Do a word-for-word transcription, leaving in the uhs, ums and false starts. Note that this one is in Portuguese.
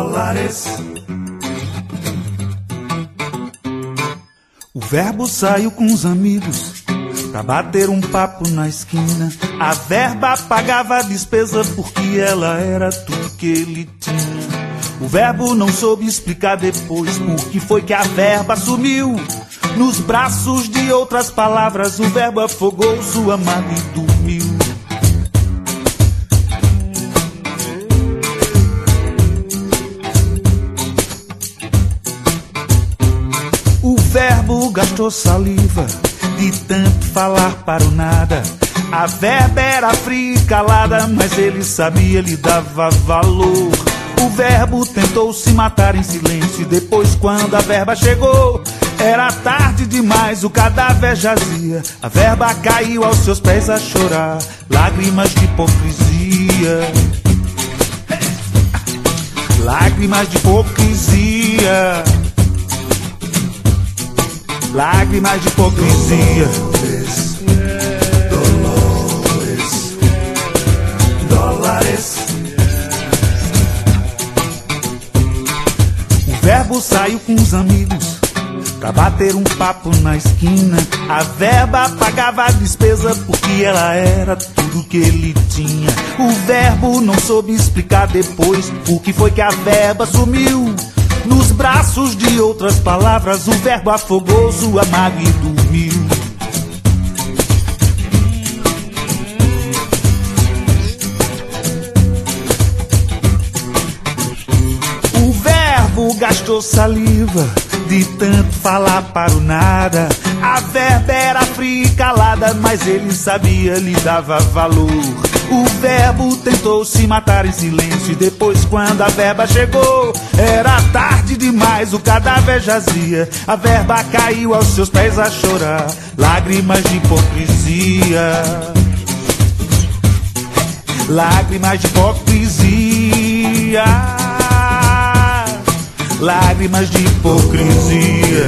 dólares. O verbo saiu com os amigos pra bater um papo na esquina. A verba pagava a despesa porque ela era tudo que ele tinha. O verbo não soube explicar depois por que foi que a verba sumiu. Nos braços de outras palavras o verbo afogou sua mágoa e dormiu. O verbo gastou saliva de tanto falar para o nada. A verba era fria e calada, mas ele sabia, lhe dava valor. O verbo tentou se matar em silêncio e depois, quando a verba chegou, era tarde demais, o cadáver jazia. A verba caiu aos seus pés a chorar, lágrimas de hipocrisia. Lágrimas de hipocrisia. Lágrimas de hipocrisia. Dolores, Dolores, dólares. O verbo saiu com os amigos pra bater um papo na esquina. A verba pagava a despesa porque ela era tudo que ele tinha. O verbo não soube explicar depois por que foi que a verba sumiu. Nos braços de outras palavras o verbo afogou sua mágoa e dormiu. O verbo gastou saliva de tanto falar para o nada. A verba era fria e calada, mas ele sabia, lhe dava valor. O verbo tentou se matar em silêncio e depois, quando a verba chegou, era tarde demais, o cadáver jazia. A verba caiu aos seus pés a chorar, lágrimas de hipocrisia. Lágrimas de hipocrisia. Lágrimas de hipocrisia.